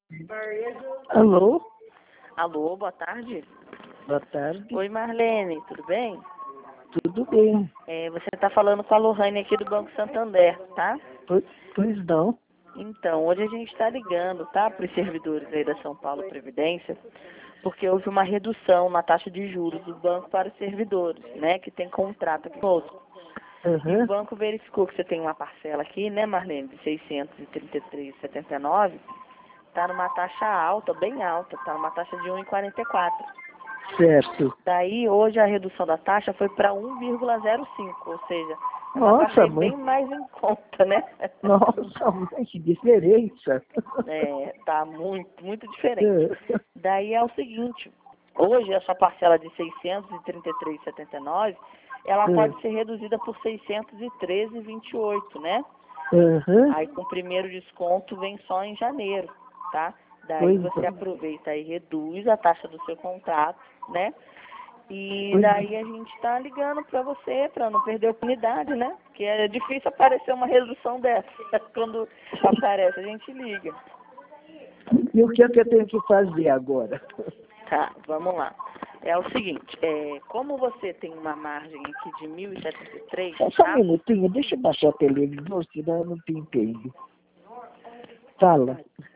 Alô? Alô, boa tarde. Boa tarde. Oi, Marlene, tudo bem? Tudo bem? Você está falando com a Lohane aqui do Banco Santander, tá? Pois não. Então, hoje a gente está ligando, tá, para os servidores aí da São Paulo Previdência, porque houve uma redução na taxa de juros do banco para os servidores, né, que tem contrato aqui conosco. E o banco verificou que você tem uma parcela aqui, né, Marlene, de 633,79, está numa taxa alta, bem alta, está numa taxa de 1,44. Certo. Daí, hoje, a redução da taxa foi para 1,05, ou seja, é uma Nossa, taxa mãe. bem mais em conta, né? Nossa, mãe, que diferença. Tá muito diferente. Daí é o seguinte, hoje a sua parcela de 633,79, ela pode ser reduzida por 613,28, né? Aí com o primeiro desconto vem só em janeiro, tá? Daí você aproveita e reduz a taxa do seu contrato, né? E daí a gente está ligando para você, para não perder a oportunidade, né? Porque é difícil aparecer uma redução dessa. Quando aparece, a gente liga. E o que é que eu tenho que fazer agora? Tá, vamos lá. É o seguinte, como você tem uma margem aqui de 1.073, Só tá? um minutinho, deixa eu baixar o televisor, senão eu não te entendo. Fala.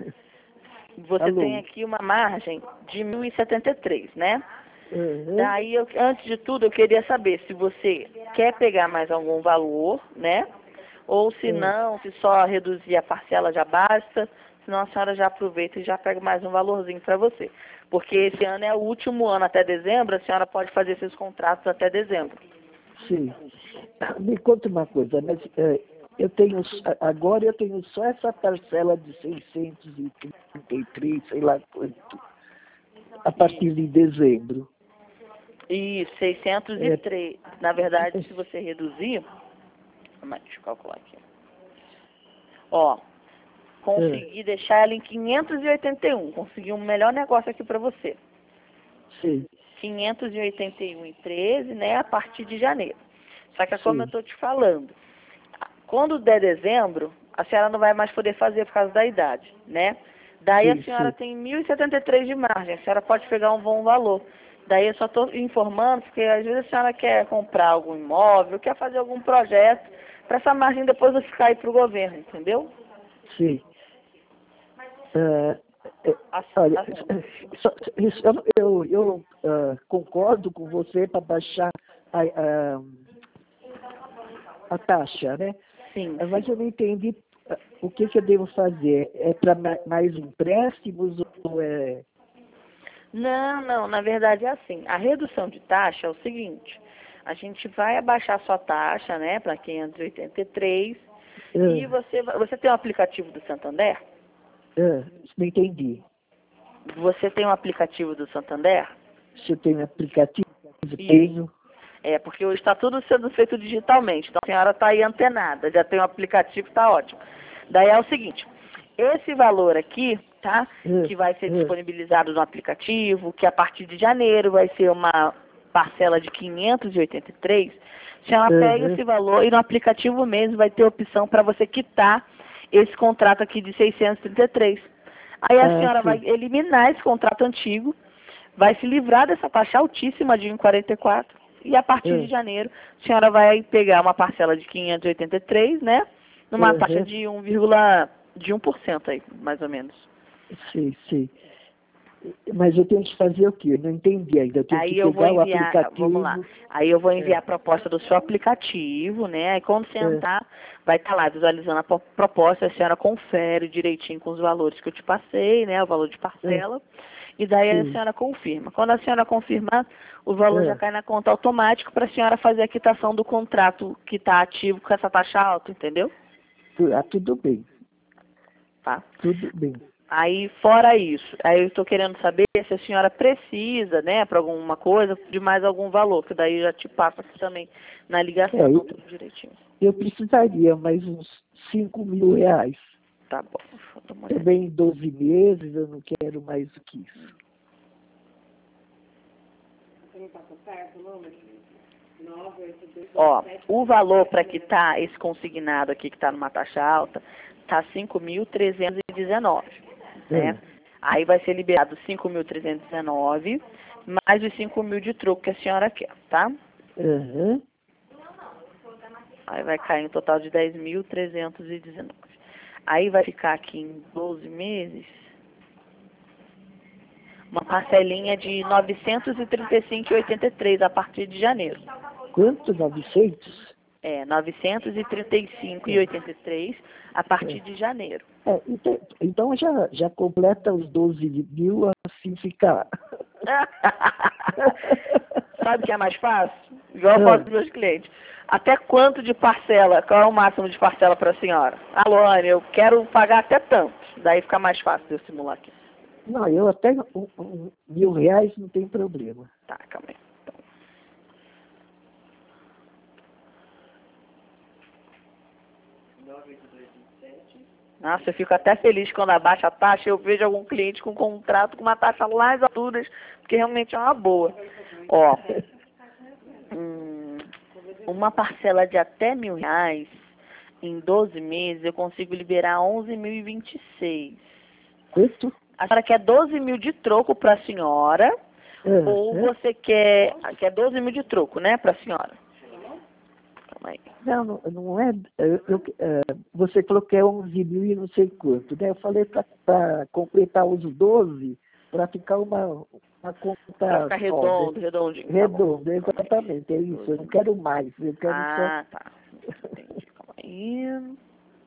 Você Alô? tem aqui uma margem de 1.073, né? Daí, antes de tudo, eu queria saber se você quer pegar mais algum valor, né? Ou se não, se só reduzir a parcela já basta, senão a senhora já aproveita e já pega mais um valorzinho para você. Porque esse ano é o último ano até dezembro, a senhora pode fazer seus contratos até dezembro. Sim. Me conta uma coisa, mas agora eu tenho só essa parcela de 633, sei lá quanto, a partir de dezembro. Isso, 603. Na verdade, se você reduzir, deixa eu calcular aqui. Ó, consegui deixar ela em 581, consegui um melhor negócio aqui para você. Sim. 581,13, né, a partir de janeiro. Só que como eu estou te falando, quando der dezembro, a senhora não vai mais poder fazer por causa da idade, né? Daí a senhora tem 1.073 de margem, a senhora pode pegar um bom valor. Daí eu só estou informando, porque às vezes a senhora quer comprar algum imóvel, quer fazer algum projeto, para essa margem depois não ficar aí para o governo, entendeu? Sim. Olha, eu concordo com você para baixar a taxa, né? Sim. Mas eu não entendi o que eu devo fazer. É para mais empréstimos ou é... Não, na verdade é assim. A redução de taxa é o seguinte, a gente vai abaixar a sua taxa, né, para 583, e você tem um aplicativo do Santander? Não entendi. Você tem um aplicativo do Santander? Se eu tenho aplicativo, tenho. Porque hoje está tudo sendo feito digitalmente, então a senhora está aí antenada, já tem um aplicativo, está ótimo. Daí é o seguinte, esse valor aqui, tá, que vai ser disponibilizado no aplicativo, que a partir de janeiro vai ser uma parcela de 583, a senhora pega esse valor e no aplicativo mesmo vai ter opção para você quitar esse contrato aqui de 633. Aí a senhora vai eliminar esse contrato antigo, vai se livrar dessa taxa altíssima de 1,44 e a partir de janeiro a senhora vai pegar uma parcela de 583, né? Numa taxa de 1% aí, mais ou menos. Sim. Mas eu tenho que fazer o quê? Eu não entendi ainda. Eu tenho que pegar o aplicativo. Vamos lá. Aí eu vou enviar a proposta do seu aplicativo, né? Aí quando você entrar, vai estar lá visualizando a proposta, a senhora confere direitinho com os valores que eu te passei, né? O valor de parcela. E daí a senhora confirma. Quando a senhora confirmar, o valor já cai na conta automático para a senhora fazer a quitação do contrato que está ativo com essa taxa alta, entendeu? Tudo bem. Tá. Tudo bem. Aí, fora isso, aí eu estou querendo saber se a senhora precisa, né, para alguma coisa, de mais algum valor, que daí já te passa aqui também na ligação, tudo direitinho. Eu precisaria mais uns 5 mil reais. Tá bom. Também em 12 meses, eu não quero mais do que isso. Ó, o valor para quitar esse consignado aqui, que está numa taxa alta, está 5.319, né? Aí vai ser liberado 5.319, mais os 5.000 de troco que a senhora quer, tá? Uhum. Aí vai cair um total de 10.319. Aí vai ficar aqui em 12 meses uma parcelinha de 935,83 a partir de janeiro. Quanto? 900? 935,83 a partir de janeiro. Então já completa os 12 mil, assim fica. Sabe o que é mais fácil? Igual eu faço com meus clientes. Até quanto de parcela? Qual é o máximo de parcela para a senhora? Alô, Anne, eu quero pagar até tanto. Daí fica mais fácil de eu simular aqui. Não, eu até R$ 1.000 não tem problema. Tá, calma aí. Então. Nossa, eu fico até feliz quando abaixa a taxa. Eu vejo algum cliente com contrato com uma taxa lá nas alturas, porque realmente é uma boa. Ó, uma parcela de até R$ 1.000 em 12 meses, eu consigo liberar 11.026. Quanto? A senhora quer 12 mil de troco para a senhora, ou você quer 12 mil de troco, né, para a senhora? Calma aí. Não é. Você falou que é 11 mil e não sei quanto, né? Eu falei para completar os 12, para ficar uma conta. Para ficar redondo, redondinho. Redondo, exatamente, é isso. Eu não quero mais, eu quero só. Tá. Entendi. Calma aí.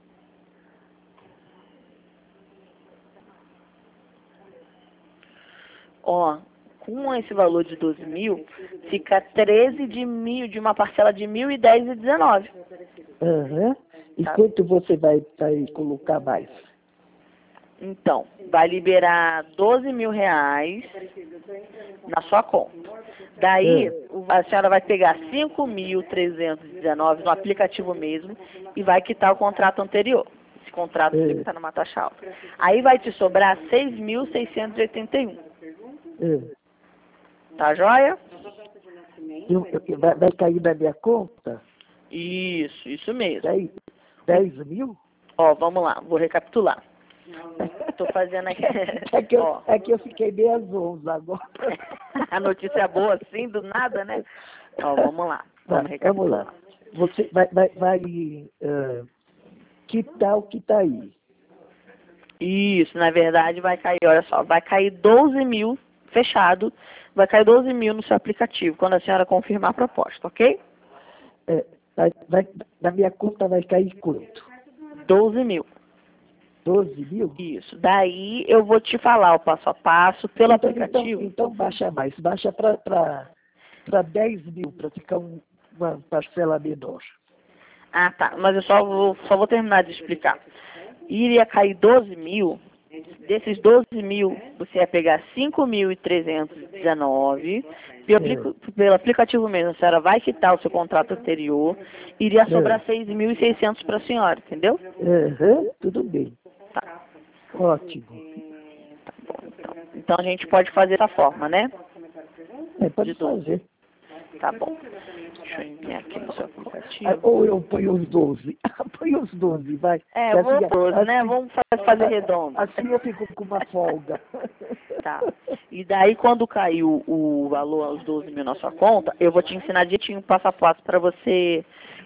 Ó, com esse valor de 12 mil, fica 13 de uma parcela de 1.010,19. Uhum. E Tá. quanto você vai colocar mais? Então, vai liberar 12 mil reais na sua conta. Daí, a senhora vai pegar 5.319 no aplicativo mesmo e vai quitar o contrato anterior. Esse contrato que está numa taxa alta. Aí vai te sobrar 6.681. Tá joia? Vai cair da minha conta? Isso mesmo. 10 mil? Ó, vamos lá, vou recapitular. Estou fazendo aqui. É que eu fiquei meio às 11 agora. A notícia é boa assim, do nada, né? Ó, vamos lá. Vamos lá. Você vai quitar o que está aí. Isso, na verdade vai cair, olha só, vai cair 12 mil fechado, vai cair 12 mil no seu aplicativo, quando a senhora confirmar a proposta, ok? Na minha conta vai cair quanto? 12 mil. 12 mil? Isso. Daí eu vou te falar o passo a passo pelo aplicativo. Então baixa mais. Baixa para 10 mil, para ficar uma parcela menor. Ah, tá. Mas eu só vou terminar de explicar. Iria cair 12 mil. Desses 12 mil, você ia pegar 5.319. Pelo aplicativo mesmo, a senhora vai quitar o seu contrato anterior. Iria sobrar 6.600 para a senhora, entendeu? Tudo bem. Tá. Ótimo. Tá bom, então a gente pode fazer dessa forma, né? Pode fazer. Tá bom. Deixa eu enviar aqui no seu aplicativo. Ou eu ponho os 12. Põe os 12, vai. Vou 12, né? Vamos fazer redondo. Assim eu fico com uma folga. Tá. E daí, quando cair o valor, os 12 mil na sua conta, eu vou te ensinar direitinho passo a passo para você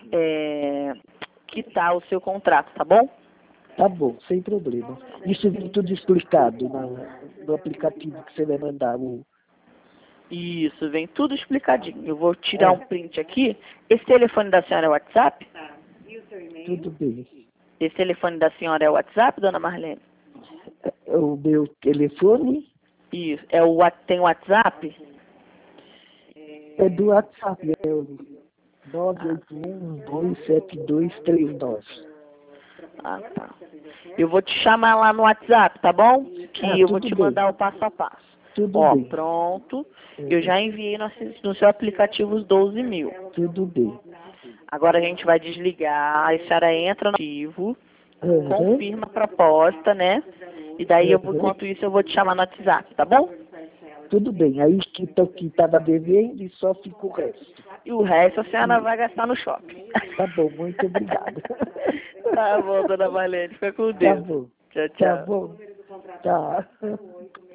quitar o seu contrato, tá bom? Tá bom, sem problema. Isso vem tudo explicado no aplicativo que você vai mandar. Isso, vem tudo explicadinho. Eu vou tirar um print aqui. Esse telefone da senhora é o WhatsApp? Tudo bem. Esse telefone da senhora é o WhatsApp, dona Marlene? O meu telefone? Isso. Tem o WhatsApp? É do WhatsApp, é o 981-27239. Ah, tá. Eu vou te chamar lá no WhatsApp, tá bom? Que eu vou te mandar o passo a passo. Tudo bem. Pronto. Eu já enviei no seu aplicativo os 12 mil. Tudo bem. Agora a gente vai desligar, a senhora entra no arquivo, confirma a proposta, né? E daí, enquanto isso, eu vou te chamar no WhatsApp, tá bom? Tudo bem. Aí que estava devendo e só fica o resto. E o resto a senhora vai gastar no shopping. Tá bom, muito obrigado. Tá bom, dona Marlene. Fica com Deus. Tá bom. Tchau, tchau. Tá bom. Tá.